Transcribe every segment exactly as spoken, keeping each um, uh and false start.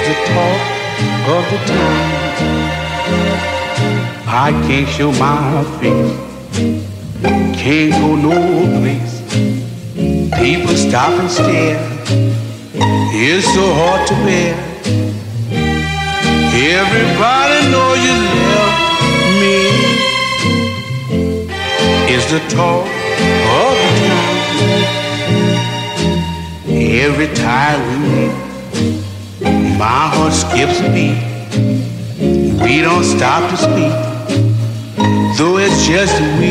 the talk of the town. I can't show my face, can't go no place. People stop and stare, it's so hard to bear. Everybody know you love me. It's the talk of the town. Every time we meet, my heart skips a beat. We don't stop to speak, though it's just we.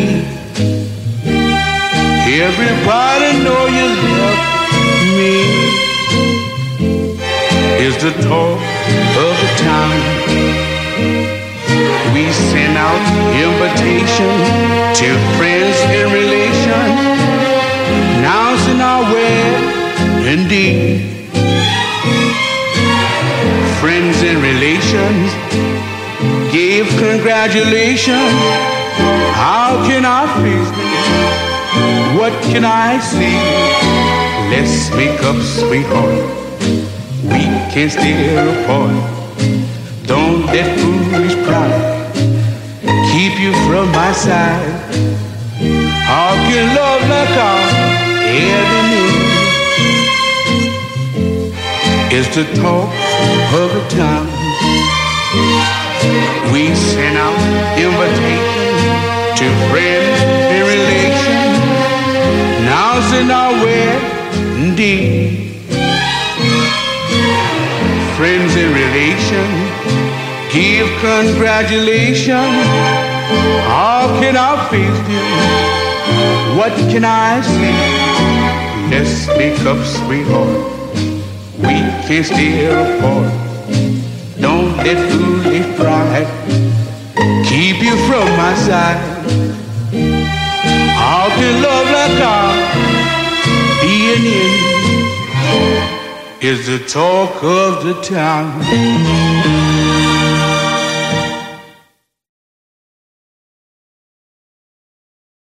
Everybody know you love me. It's the talk of the town. We send out invitation to friends and relations, announcing our wedding. Friends and relations give congratulations. How can I face me? What can I say? Let's make up, sweetheart. We can stay apart. Don't let foolish pride keep you from my side. How can love like ours ever mean? It's the talk of the town. We send out invitations to friends and relations, announcing our wedding. Friends and relations give congratulations. How can I face you? What can I say? Let's make up, sweetheart. We can stay apart. Don't let foolish pride keep you from my side. How can love like ours be an end? Is the talk of the town.